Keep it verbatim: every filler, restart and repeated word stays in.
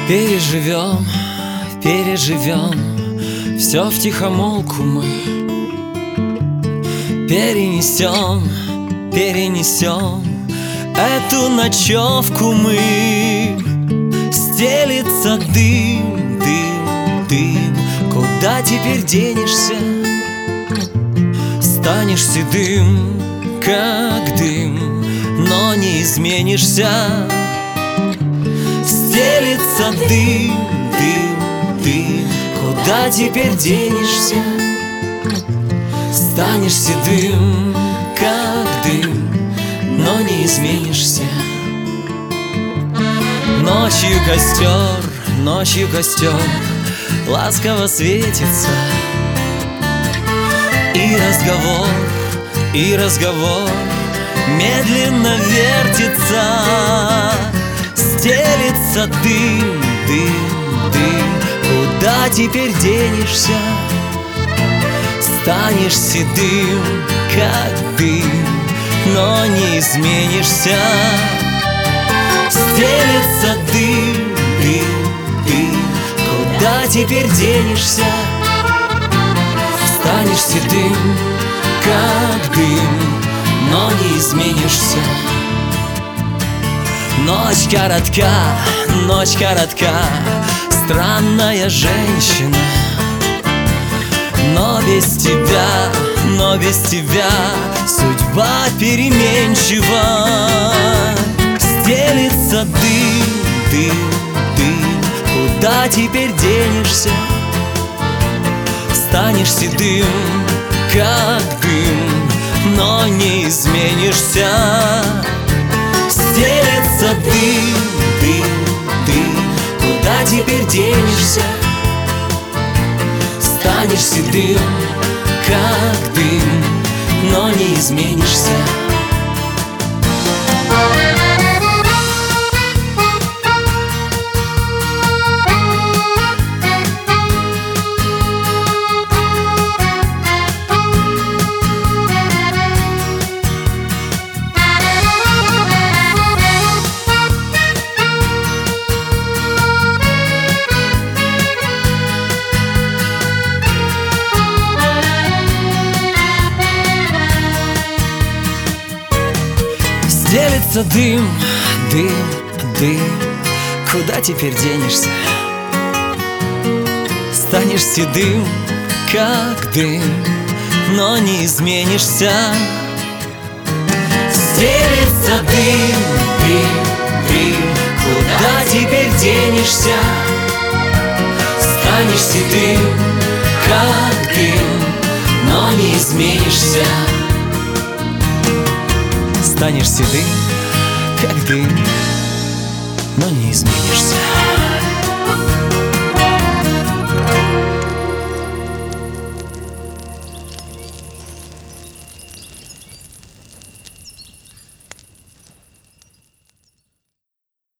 Переживем, переживем, все втихомолку мы перенесем, перенесем эту ночевку мы. Стелится дым, дым, дым, куда теперь денешься? Станешь седым, как дым, но не изменишься. Стелится дым, дым, дым, куда теперь денешься? Станешь седым, как дым, но не изменишься. Ночью костер, ночью костер ласково светится, и разговор, и разговор медленно вертится. Стелится дым, дым, дым, куда теперь денешься? Станешь седым, как дым, но не изменишься. Стелится дым, дым, дым, куда теперь денешься? Станешь седым, как дым, но не изменишься. Ночь коротка, ночь коротка, странная женщина. Но без тебя, но без тебя судьба переменчива. Стелится дым, дым, дым, куда теперь денешься? Станешь седым, как дым, но не изменишься. Стелится дым, дым, дым, куда теперь денешься? Станешь седым, как дым, но не изменишься. Стелится дым, дым, дым, куда теперь денешься? Станешь седым, как дым, но не изменишься. Стелится дым, дым, дым, куда теперь денешься? Станешь седым, как дым, но не изменишься. Станешь седым, как дым, но не изменишься.